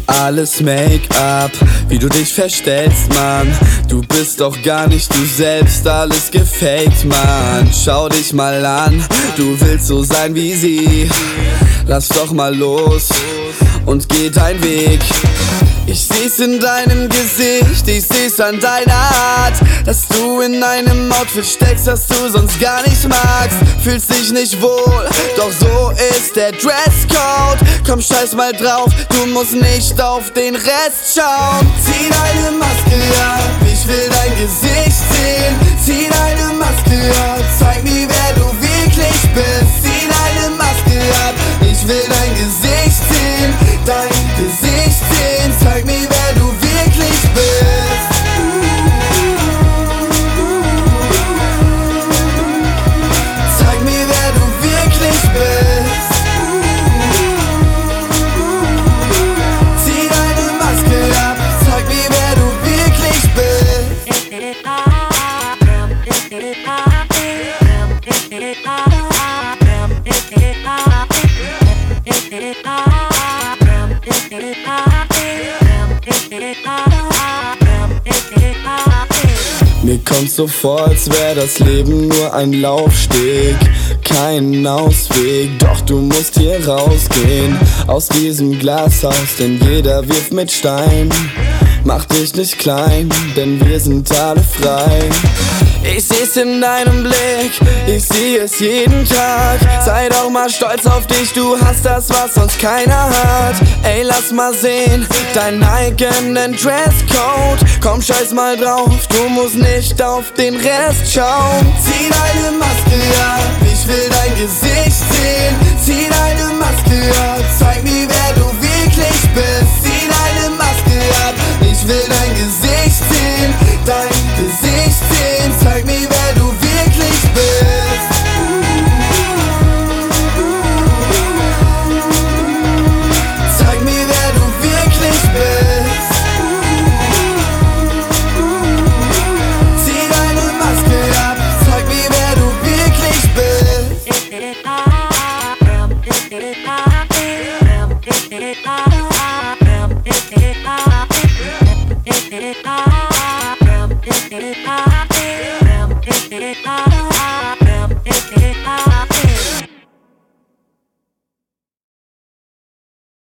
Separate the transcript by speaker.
Speaker 1: Alles Make-up, wie du dich verstellst, Mann. Du bist doch gar nicht du selbst, alles gefaked, Mann. Schau dich mal an, du willst so sein wie sie. Lass doch mal los und geh deinen Weg. Ich seh's in deinem Gesicht, ich seh's an deiner Art, dass du in einem Outfit steckst, das du sonst gar nicht magst. Fühlst dich nicht wohl, doch so ist der Dresscode. Komm, scheiß mal drauf, du musst nicht auf den Rest schauen. Zieh deine Maske ab, ich will dein Gesicht sehen. Zieh deine Maske ab, zeig mir, wer du wirklich bist. Zieh deine Maske ab, ich will dein Gesicht sehen. Dein Gesicht sehen, zeig mir, wer du wirklich bist. Zeig mir, wer du wirklich bist. Zieh deine Maske ab, zeig mir, wer du wirklich bist. Mir kommt's so vor, als wär das Leben nur ein Laufsteg, kein Ausweg, doch du musst hier rausgehen aus diesem Glashaus, denn jeder wirft mit Stein. Mach dich nicht klein, denn wir sind alle frei. Ich seh's in deinem Blick, ich seh es jeden Tag. Sei doch mal stolz auf dich, du hast das, was sonst keiner hat. Ey, lass mal sehen, deinen eigenen Dresscode. Komm, scheiß mal drauf, du musst nicht auf den Rest schauen. Zieh deine Maske ab, ich will dein Gesicht sehen. Zieh deine Maske ab, zeig mir, wer du wirklich bist. Zieh deine Maske ab, ich will dein Gesicht sehen. Dein Gesicht sehen, zeig mir, wer du wirklich bist. Zeig mir, wer du wirklich bist. Zieh deine Maske ab, zeig mir, wer du wirklich bist.